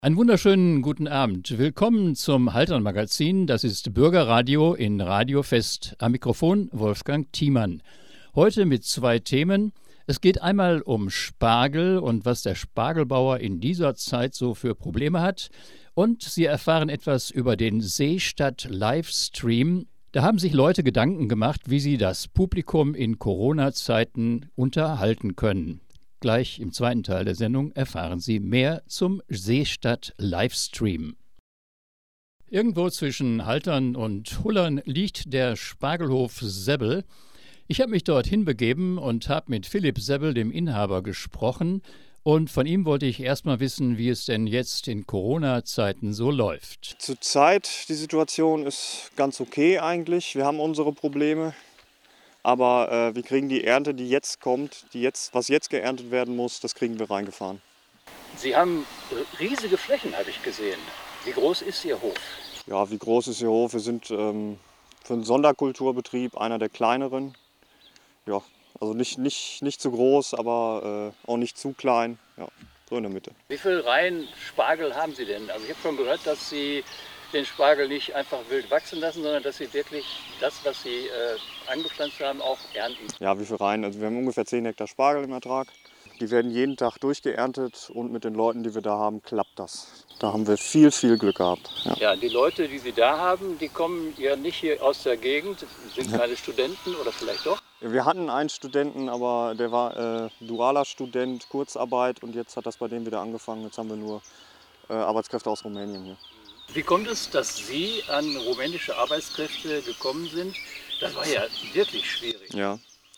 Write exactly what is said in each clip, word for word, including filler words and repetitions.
Einen wunderschönen guten Abend. Willkommen zum Haltern-Magazin. Das ist Bürgerradio in Radio Fest. Am Mikrofon Wolfgang Thiemann. Heute mit zwei Themen. Es geht einmal um Spargel und was der Spargelbauer in dieser Zeit so für Probleme hat. Und Sie erfahren etwas über den Seestadt-Livestream. Da haben sich Leute Gedanken gemacht, wie sie das Publikum in Corona-Zeiten unterhalten können. Gleich im zweiten Teil der Sendung erfahren Sie mehr zum Seestadt-Livestream. Irgendwo zwischen Haltern und Hullern liegt der Spargelhof Sebbel. Ich habe mich dorthin begeben und habe mit Philipp Sebbel, dem Inhaber, gesprochen. Und von ihm wollte ich erstmal wissen, wie es denn jetzt in Corona-Zeiten so läuft. Zurzeit die Situation ist ganz okay eigentlich. Wir haben unsere Probleme. Aber äh, wir kriegen die Ernte, die jetzt kommt, die jetzt, was jetzt geerntet werden muss, das kriegen wir reingefahren. Sie haben riesige Flächen, habe ich gesehen. Wie groß ist Ihr Hof? Ja, wie groß ist Ihr Hof? Wir sind ähm, für einen Sonderkulturbetrieb einer der kleineren. Ja, also nicht, nicht, nicht zu groß, aber äh, auch nicht zu klein. Ja, so in der Mitte. Wie viele Reihen Spargel haben Sie denn? Also ich habe schon gehört, dass Sie den Spargel nicht einfach wild wachsen lassen, sondern dass Sie wirklich das, was Sie äh, angepflanzt haben, auch ernten. Ja, wie viele Reihen? Also wir haben ungefähr zehn Hektar Spargel im Ertrag. Die werden jeden Tag durchgeerntet und mit den Leuten, die wir da haben, klappt das. Da haben wir viel, viel Glück gehabt. Ja, ja, die Leute, die Sie da haben, die kommen ja nicht hier aus der Gegend, sind keine Studenten oder vielleicht doch? Wir hatten einen Studenten, aber der war äh, dualer Student, Kurzarbeit, und jetzt hat das bei dem wieder angefangen. Jetzt haben wir nur äh, Arbeitskräfte aus Rumänien hier. Wie kommt es, dass Sie an rumänische Arbeitskräfte gekommen sind? Das war ja wirklich schwierig. Ja,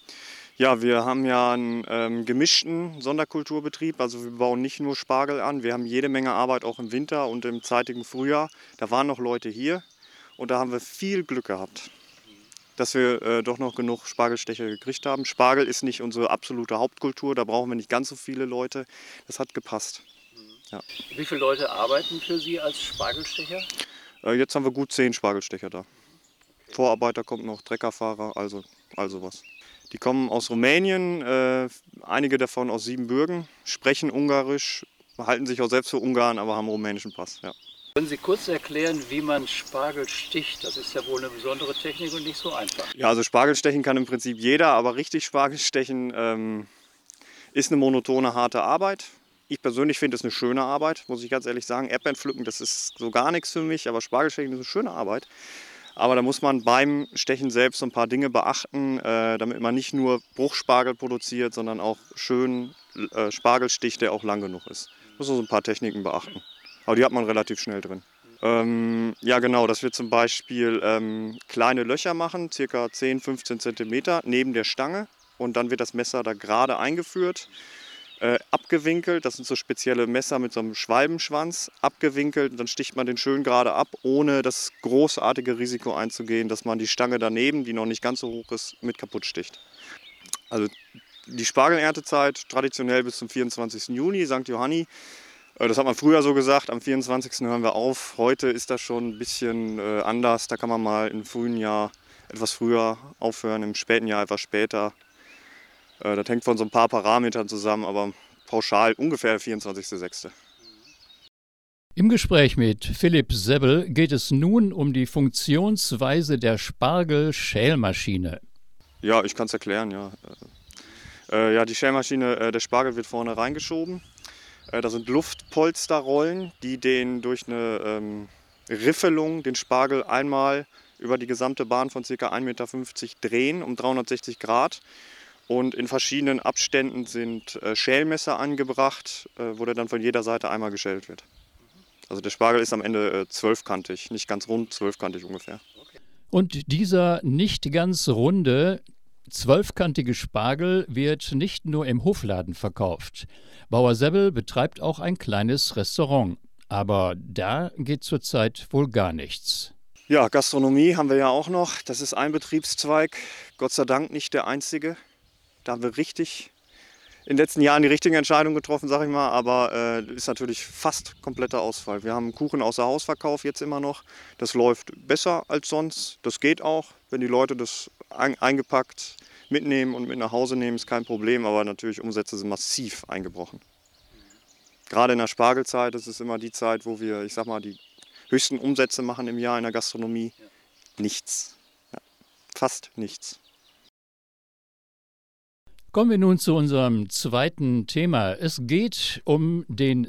ja, wir haben ja einen ähm, gemischten Sonderkulturbetrieb. Also wir bauen nicht nur Spargel an, wir haben jede Menge Arbeit auch im Winter und im zeitigen Frühjahr. Da waren noch Leute hier und da haben wir viel Glück gehabt, dass wir äh, doch noch genug Spargelstecher gekriegt haben. Spargel ist nicht unsere absolute Hauptkultur, da brauchen wir nicht ganz so viele Leute. Das hat gepasst. Ja. Wie viele Leute arbeiten für Sie als Spargelstecher? Äh, jetzt haben wir gut zehn Spargelstecher da. Okay. Vorarbeiter kommt noch, Treckerfahrer, also, also was. Die kommen aus Rumänien, äh, einige davon aus Siebenbürgen, sprechen Ungarisch, halten sich auch selbst für Ungarn, aber haben einen rumänischen Pass. Ja. Können Sie kurz erklären, wie man Spargel sticht? Das ist ja wohl eine besondere Technik und nicht so einfach. Ja, also Spargelstechen kann im Prinzip jeder, aber richtig Spargelstechen ähm, ist eine monotone, harte Arbeit. Ich persönlich finde es eine schöne Arbeit, muss ich ganz ehrlich sagen. Erdbeeren pflücken, das ist so gar nichts für mich, aber Spargelstechen ist eine schöne Arbeit. Aber da muss man beim Stechen selbst so ein paar Dinge beachten, äh, damit man nicht nur Bruchspargel produziert, sondern auch schön äh, Spargel sticht, der auch lang genug ist. Muss man so ein paar Techniken beachten. Aber die hat man relativ schnell drin. Ähm, ja genau, dass wir zum Beispiel ähm, kleine Löcher machen, ca. zehn, fünfzehn Zentimeter neben der Stange. Und dann wird das Messer da gerade eingeführt. Äh, abgewinkelt, das sind so spezielle Messer mit so einem Schwalbenschwanz, abgewinkelt, und dann sticht man den schön gerade ab, ohne das großartige Risiko einzugehen, dass man die Stange daneben, die noch nicht ganz so hoch ist, mit kaputt sticht. Also die Spargeleerntezeit traditionell bis zum vierundzwanzigsten Juni, Sankt Johanni. Äh, das hat man früher so gesagt, am vierundzwanzigsten hören wir auf. Heute ist das schon ein bisschen äh, anders, da kann man mal im frühen Jahr etwas früher aufhören, im späten Jahr etwas später. Das hängt von so ein paar Parametern zusammen, aber pauschal ungefähr vierundzwanzigster sechster Im Gespräch mit Philipp Sebbel geht es nun um die Funktionsweise der Spargel-Schälmaschine. Ja, ich kann es erklären, ja. Äh, ja, die Schälmaschine, äh, der Spargel wird vorne reingeschoben. Äh, da sind Luftpolsterrollen, die den durch eine ähm, Riffelung den Spargel einmal über die gesamte Bahn von ca. ein Meter fünfzig drehen um dreihundertsechzig Grad. Und in verschiedenen Abständen sind äh, Schälmesser angebracht, äh, wo der dann von jeder Seite einmal geschält wird. Also der Spargel ist am Ende äh, zwölfkantig, nicht ganz rund, zwölfkantig ungefähr. Und dieser nicht ganz runde, zwölfkantige Spargel wird nicht nur im Hofladen verkauft. Bauer Sebbel betreibt auch ein kleines Restaurant. Aber da geht zurzeit wohl gar nichts. Ja, Gastronomie haben wir ja auch noch. Das ist ein Betriebszweig, Gott sei Dank nicht der einzige. Da haben wir richtig in den letzten Jahren die richtige Entscheidung getroffen, sage ich mal, aber äh, ist natürlich fast kompletter Ausfall. Wir haben Kuchen außer Hausverkauf jetzt immer noch. Das läuft besser als sonst. Das geht auch, wenn die Leute das ein, eingepackt mitnehmen und mit nach Hause nehmen, ist kein Problem, aber natürlich Umsätze sind massiv eingebrochen. Gerade in der Spargelzeit, das ist immer die Zeit, wo wir, ich sag mal, die höchsten Umsätze machen im Jahr in der Gastronomie. Ja. Nichts. Ja, fast nichts. Kommen wir nun zu unserem zweiten Thema. Es geht um den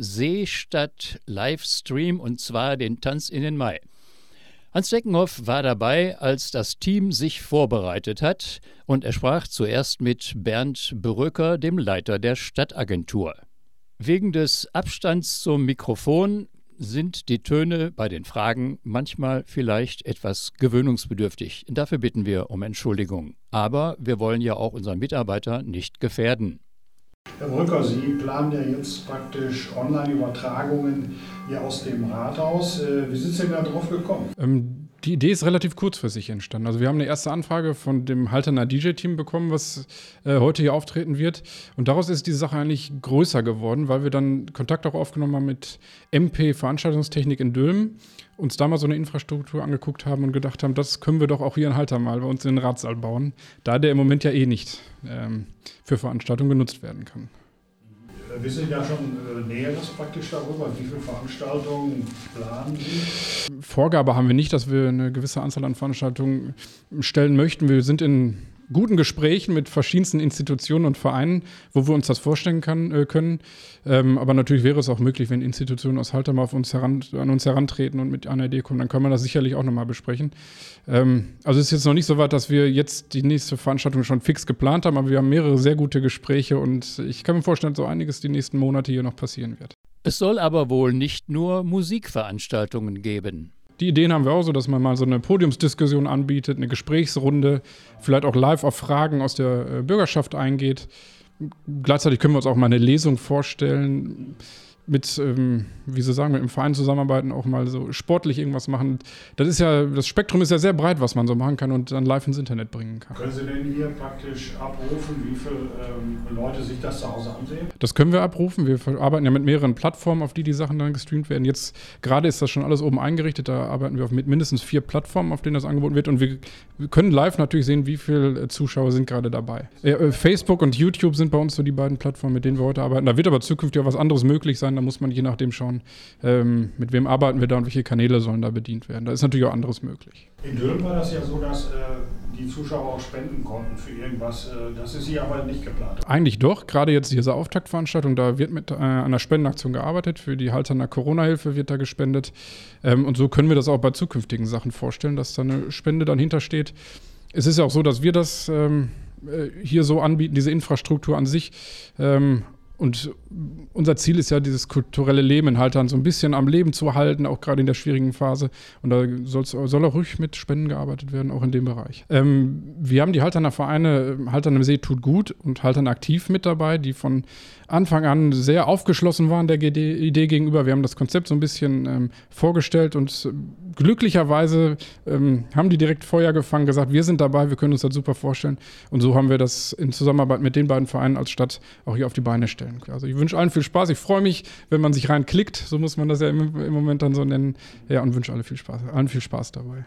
Seestadt-Livestream und zwar den Tanz in den Mai. Hans Deckenhoff war dabei, als das Team sich vorbereitet hat und er sprach zuerst mit Bernd Bröcker, dem Leiter der Stadtagentur. Wegen des Abstands zum Mikrofon sind die Töne bei den Fragen manchmal vielleicht etwas gewöhnungsbedürftig. Dafür bitten wir um Entschuldigung. Aber wir wollen ja auch unseren Mitarbeiter nicht gefährden. Herr Bröcker, Sie planen ja jetzt praktisch Online-Übertragungen hier aus dem Rathaus. Wie sind Sie denn da drauf gekommen? Ähm, die Idee ist relativ kurzfristig entstanden. Also wir haben eine erste Anfrage von dem Halterner D J-Team bekommen, was äh, heute hier auftreten wird. Und daraus ist die Sache eigentlich größer geworden, weil wir dann Kontakt auch aufgenommen haben mit M P Veranstaltungstechnik in Dülmen, uns da mal so eine Infrastruktur angeguckt haben und gedacht haben, das können wir doch auch hier in Halter mal bei uns in den Ratssaal bauen, da der im Moment ja eh nicht ähm, für Veranstaltungen genutzt werden kann. Wissen Sie da schon äh, Näheres praktisch darüber? Wie viele Veranstaltungen planen Sie? Vorgabe haben wir nicht, dass wir eine gewisse Anzahl an Veranstaltungen stellen möchten. Wir sind in guten Gesprächen mit verschiedensten Institutionen und Vereinen, wo wir uns das vorstellen kann, äh, können. Ähm, aber natürlich wäre es auch möglich, wenn Institutionen aus Halter mal auf uns heran, an uns herantreten und mit einer Idee kommen, dann kann man das sicherlich auch nochmal besprechen. Ähm, also es ist jetzt noch nicht so weit, dass wir jetzt die nächste Veranstaltung schon fix geplant haben, aber wir haben mehrere sehr gute Gespräche und ich kann mir vorstellen, dass so einiges die nächsten Monate hier noch passieren wird. Es soll aber wohl nicht nur Musikveranstaltungen geben. Die Ideen haben wir auch so, dass man mal so eine Podiumsdiskussion anbietet, eine Gesprächsrunde, vielleicht auch live auf Fragen aus der Bürgerschaft eingeht. Gleichzeitig können wir uns auch mal eine Lesung vorstellen, mit, ähm, wie Sie sagen, mit dem Verein zusammenarbeiten, auch mal so sportlich irgendwas machen. Das ist ja, das Spektrum ist ja sehr breit, was man so machen kann und dann live ins Internet bringen kann. Können Sie denn hier praktisch abrufen, wie viele ähm, Leute sich das zu Hause ansehen? Das können wir abrufen. Wir arbeiten ja mit mehreren Plattformen, auf die die Sachen dann gestreamt werden. Jetzt gerade ist das schon alles oben eingerichtet. Da arbeiten wir auf mit mindestens vier Plattformen, auf denen das angeboten wird. Und wir, wir können live natürlich sehen, wie viele Zuschauer sind gerade dabei. Äh, Facebook und YouTube sind bei uns so die beiden Plattformen, mit denen wir heute arbeiten. Da wird aber zukünftig auch was anderes möglich sein. Da muss man je nachdem schauen, ähm, mit wem arbeiten wir da und welche Kanäle sollen da bedient werden. Da ist natürlich auch anderes möglich. In Dülmen war das ja so, dass äh, die Zuschauer auch spenden konnten für irgendwas. Äh, das ist hier aber nicht geplant. Eigentlich doch. Gerade jetzt diese Auftaktveranstaltung, da wird mit äh, einer Spendenaktion gearbeitet. Für die Halterner Corona-Hilfe wird da gespendet. Ähm, und so können wir das auch bei zukünftigen Sachen vorstellen, dass da eine Spende dann hintersteht. Es ist ja auch so, dass wir das ähm, hier so anbieten, diese Infrastruktur an sich. Ähm, Und unser Ziel ist ja, dieses kulturelle Leben in Haltern so ein bisschen am Leben zu halten, auch gerade in der schwierigen Phase. Und da soll auch ruhig mit Spenden gearbeitet werden, auch in dem Bereich. Ähm, wir haben die Halterner Vereine, Haltern im See tut gut und Haltern aktiv mit dabei, die von Anfang an sehr aufgeschlossen waren der Idee gegenüber. Wir haben das Konzept so ein bisschen ähm, vorgestellt und glücklicherweise ähm, haben die direkt Feuer gefangen, gesagt, wir sind dabei, wir können uns das super vorstellen. Und so haben wir das in Zusammenarbeit mit den beiden Vereinen als Stadt auch hier auf die Beine stellen. Also ich wünsche allen viel Spaß. Ich freue mich, wenn man sich reinklickt, so muss man das ja im, im Moment dann so nennen. Ja, und wünsche alle viel Spaß, allen viel Spaß dabei.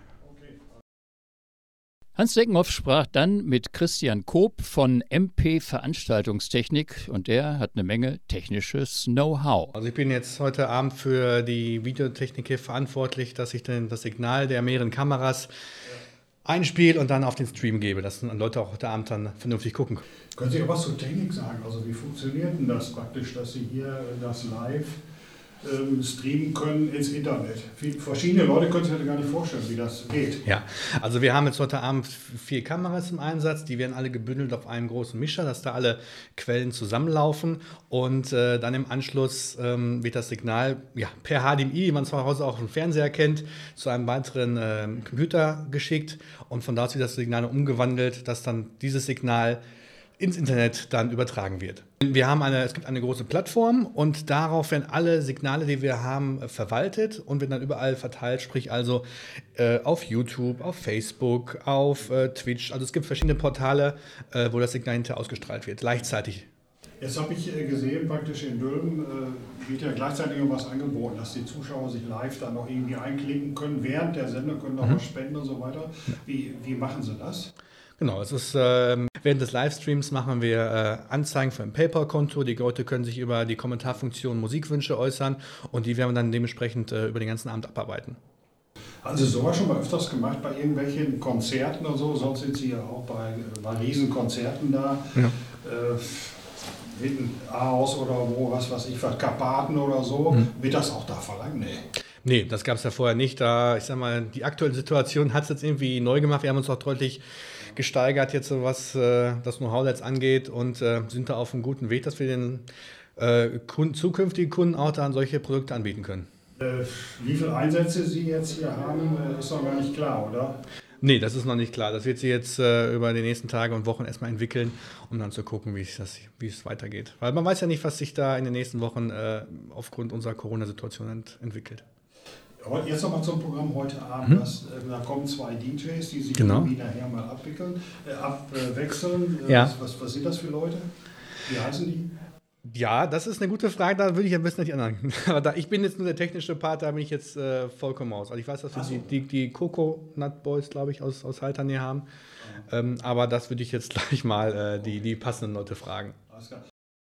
Hans Deckenhoff sprach dann mit Christian Koop von M P Veranstaltungstechnik und der hat eine Menge technisches Know-how. Also ich bin jetzt heute Abend für die Videotechnik hier verantwortlich, dass ich dann das Signal der mehreren Kameras einspiele und dann auf den Stream gebe, dass dann Leute auch heute Abend dann vernünftig gucken können. Können Sie auch was zur Technik sagen? Also wie funktioniert denn das praktisch, dass Sie hier das live ähm, streamen können ins Internet? Verschiedene Leute können sich halt gar nicht vorstellen, wie das geht. Ja, also wir haben jetzt heute Abend vier Kameras im Einsatz, die werden alle gebündelt auf einem großen Mischer, dass da alle Quellen zusammenlaufen und äh, dann im Anschluss ähm, wird das Signal ja, per H D M I, wie man zu Hause auch im Fernseher kennt, zu einem weiteren äh, Computer geschickt und von da aus wird das Signal umgewandelt, dass dann dieses Signal ins Internet dann übertragen wird. Wir haben eine, es gibt eine große Plattform und darauf werden alle Signale, die wir haben, verwaltet und werden dann überall verteilt, sprich also äh, auf YouTube, auf Facebook, auf äh, Twitch. Also es gibt verschiedene Portale, äh, wo das Signal hinterher ausgestrahlt wird, gleichzeitig. Jetzt habe ich gesehen, praktisch in Dülmen äh, wird ja gleichzeitig was angeboten, dass die Zuschauer sich live dann noch irgendwie einklicken können, während der Sender können noch mhm. was spenden und so weiter. Wie, wie machen Sie das? Genau, es ist, äh, wir Während des Livestreams machen wir äh, Anzeigen für ein PayPal-Konto. Die Leute können sich über die Kommentarfunktion Musikwünsche äußern und die werden wir dann dementsprechend äh, über den ganzen Abend abarbeiten. Haben Sie sowas schon mal öfters gemacht bei irgendwelchen Konzerten oder so? Sonst sind Sie ja auch bei, bei Riesenkonzerten da. Ja. Äh, in Ahaus oder wo, was weiß ich, Karpaten oder so. Mhm. Wird das auch da verlangt? Nee. Nee, das gab es ja vorher nicht. Da, ich sag mal, die aktuelle Situation hat es jetzt irgendwie neu gemacht. Wir haben uns auch deutlich gesteigert, jetzt so was äh, das Know-how jetzt angeht und äh, sind da auf einem guten Weg, dass wir den äh, Kunden, zukünftigen Kunden auch dann solche Produkte anbieten können. Äh, wie viele Einsätze Sie jetzt hier haben, ist noch gar nicht klar, oder? Nee, das ist noch nicht klar. Das wird sich jetzt äh, über die nächsten Tage und Wochen erstmal entwickeln, um dann zu gucken, wie es, das, wie es weitergeht. Weil man weiß ja nicht, was sich da in den nächsten Wochen äh, aufgrund unserer Corona-Situation ent- entwickelt. Aber jetzt nochmal zum Programm heute Abend. Mhm. Das, äh, da kommen zwei D Js, die sich genau. irgendwie nachher mal abwickeln, äh, abwechseln. Äh, ja. was, was, was sind das für Leute? Wie heißen die? Ja, das ist eine gute Frage, da würde ich am besten nicht anhängen. Aber da, ich bin jetzt nur der technische Part, da bin ich jetzt äh, vollkommen aus. Also ich weiß, dass wir so. die, die, die Coconut Boys, glaube ich, aus, aus Halternähe haben. Ja. Ähm, aber das würde ich jetzt gleich mal äh, die, die passenden Leute fragen. Alles klar.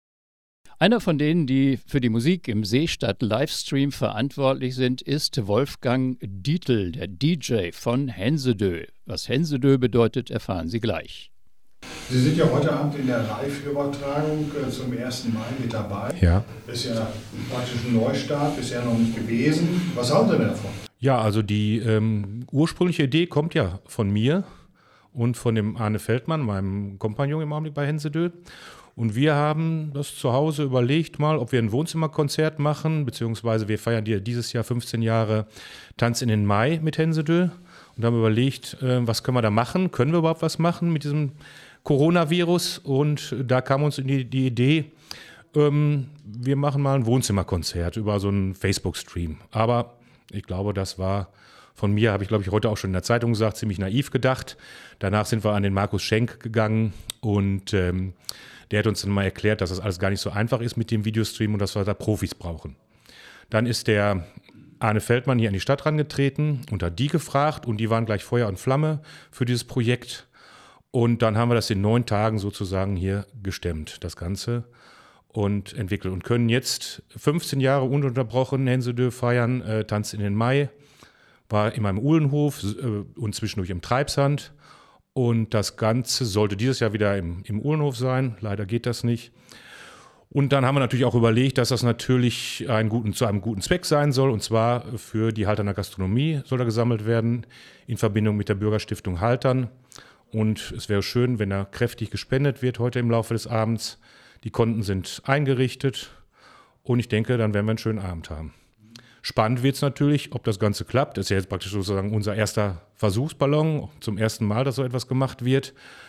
Einer von denen, die für die Musik im Seestadt-Livestream verantwortlich sind, ist Wolfgang Dietl, der D J von Hensedö. Was Hensedö bedeutet, erfahren Sie gleich. Sie sind ja heute Abend in der Live-Übertragung äh, zum ersten Mai mit dabei. Ja. Ist ja praktisch ein Neustart, bisher noch nicht gewesen. Was halten Sie denn davon? Ja, also die ähm, ursprüngliche Idee kommt ja von mir und von dem Arne Feldmann, meinem Kompagnon im Augenblick bei Hensedö. Und wir haben das zu Hause überlegt mal, ob wir ein Wohnzimmerkonzert machen, beziehungsweise wir feiern dieses Jahr fünfzehn Jahre Tanz in den Mai mit Hensedö und haben überlegt, äh, was können wir da machen? Können wir überhaupt was machen mit diesem Coronavirus? Und da kam uns die, die Idee, ähm, wir machen mal ein Wohnzimmerkonzert über so einen Facebook-Stream. Aber ich glaube, das war von mir, habe ich glaube ich heute auch schon in der Zeitung gesagt, ziemlich naiv gedacht. Danach sind wir an den Markus Schenk gegangen und ähm, der hat uns dann mal erklärt, dass das alles gar nicht so einfach ist mit dem Videostream und dass wir da Profis brauchen. Dann ist der Arne Feldmann hier an die Stadt rangetreten und hat die gefragt und die waren gleich Feuer und Flamme für dieses Projekt. Und dann haben wir das in neun Tagen sozusagen hier gestemmt, das Ganze, und entwickelt und können jetzt fünfzehn Jahre ununterbrochen Hensedö feiern, äh, Tanz in den Mai, war immer im Uhlenhof äh, und zwischendurch im Treibsand. Und das Ganze sollte dieses Jahr wieder im, im Uhlenhof sein. Leider geht das nicht. Und dann haben wir natürlich auch überlegt, dass das natürlich einen guten, zu einem guten Zweck sein soll. Und zwar für die Halterner Gastronomie soll da gesammelt werden in Verbindung mit der Bürgerstiftung Haltern. Und es wäre schön, wenn da kräftig gespendet wird heute im Laufe des Abends. Die Konten sind eingerichtet. Und ich denke, dann werden wir einen schönen Abend haben. Spannend wird es natürlich, ob das Ganze klappt. Das ist ja jetzt praktisch sozusagen unser erster Versuchsballon. Zum ersten Mal, dass so etwas gemacht wird.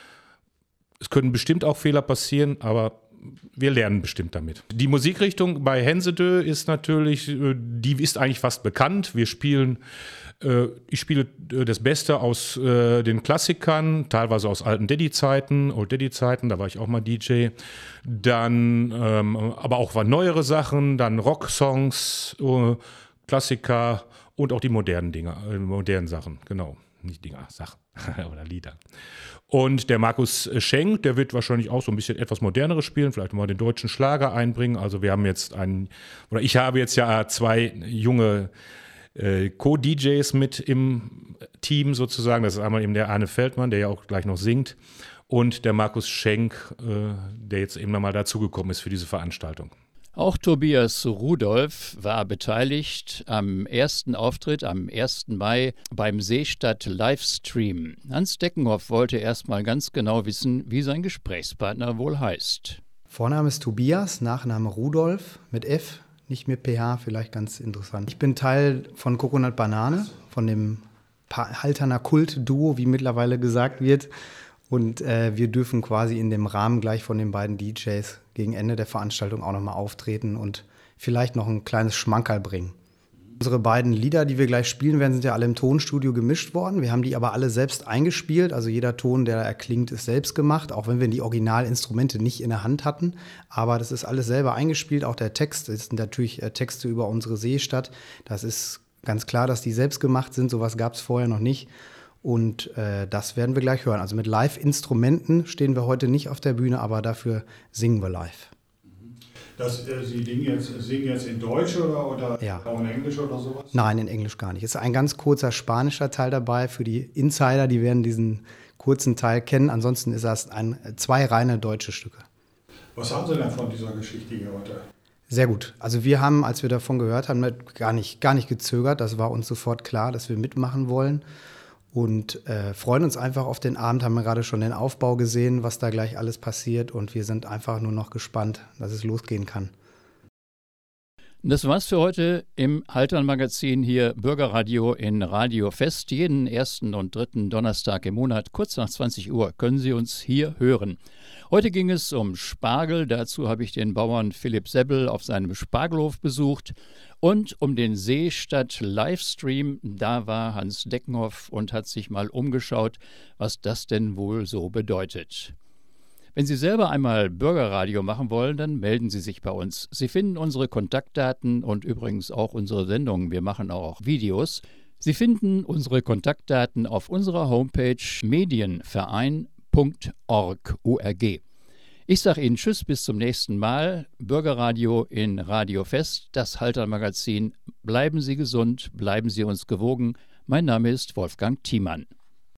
Es können bestimmt auch Fehler passieren, aber wir lernen bestimmt damit. Die Musikrichtung bei Hensedö ist natürlich, die ist eigentlich fast bekannt. Wir spielen, ich spiele das Beste aus den Klassikern, teilweise aus alten Daddy-Zeiten, Old Daddy-Zeiten, da war ich auch mal D J. Dann aber auch neuere Sachen, dann Rocksongs, Klassiker und auch die modernen Dinger, äh, modernen Sachen, genau. Nicht Dinger, Sachen oder Lieder. Und der Markus Schenk, der wird wahrscheinlich auch so ein bisschen etwas moderneres spielen, vielleicht mal den deutschen Schlager einbringen. Also wir haben jetzt einen, oder ich habe jetzt ja zwei junge äh, Co-D Js mit im Team sozusagen. Das ist einmal eben der Arne Feldmann, der ja auch gleich noch singt, und der Markus Schenk, äh, der jetzt eben nochmal dazugekommen ist für diese Veranstaltung. Auch Tobias Rudolph war beteiligt am ersten Auftritt am ersten Mai beim Seestadt Livestream. Hans Deckenhoff wollte erst mal ganz genau wissen, wie sein Gesprächspartner wohl heißt. Vorname ist Tobias, Nachname Rudolph mit F, nicht mit P H, vielleicht ganz interessant. Ich bin Teil von Coconut Banane, von dem Halterner Kult-Duo, wie mittlerweile gesagt wird. Und äh, wir dürfen quasi in dem Rahmen gleich von den beiden D Js gegen Ende der Veranstaltung auch nochmal auftreten und vielleicht noch ein kleines Schmankerl bringen. Unsere beiden Lieder, die wir gleich spielen werden, sind ja alle im Tonstudio gemischt worden. Wir haben die aber alle selbst eingespielt. Also jeder Ton, der erklingt, ist selbst gemacht, auch wenn wir die Originalinstrumente nicht in der Hand hatten. Aber das ist alles selber eingespielt. Auch der Text, das sind natürlich Texte über unsere Seestadt. Das ist ganz klar, dass die selbst gemacht sind. Sowas gab es vorher noch nicht. Und äh, das werden wir gleich hören. Also mit Live-Instrumenten stehen wir heute nicht auf der Bühne, aber dafür singen wir live. Das, äh, Sie singen jetzt, singen jetzt in Deutsch oder, oder Ja. auch in Englisch oder sowas? Nein, in Englisch gar nicht. Es ist ein ganz kurzer spanischer Teil dabei. Für die Insider, die werden diesen kurzen Teil kennen. Ansonsten ist das ein, zwei reine deutsche Stücke. Was haben Sie denn von dieser Geschichte hier heute? Sehr gut. Also wir haben, als wir davon gehört haben, gar nicht, gar nicht gezögert. Das war uns sofort klar, dass wir mitmachen wollen. Und äh, freuen uns einfach auf den Abend, haben wir gerade schon den Aufbau gesehen, was da gleich alles passiert. Und wir sind einfach nur noch gespannt, dass es losgehen kann. Das war's für heute im Haltern-Magazin hier Bürgerradio in Radio Fest. Jeden ersten und dritten Donnerstag im Monat, kurz nach zwanzig Uhr, können Sie uns hier hören. Heute ging es um Spargel. Dazu habe ich den Bauern Philipp Sebbel auf seinem Spargelhof besucht. Und um den Seestadt-Livestream, da war Hans Deckenhoff und hat sich mal umgeschaut, was das denn wohl so bedeutet. Wenn Sie selber einmal Bürgerradio machen wollen, dann melden Sie sich bei uns. Sie finden unsere Kontaktdaten und übrigens auch unsere Sendungen. Wir machen auch Videos. Sie finden unsere Kontaktdaten auf unserer Homepage medienverein punkt org. Ich sage Ihnen Tschüss, bis zum nächsten Mal. Bürgerradio in Radio Fest, das Haltern-Magazin. Bleiben Sie gesund, bleiben Sie uns gewogen. Mein Name ist Wolfgang Thiemann.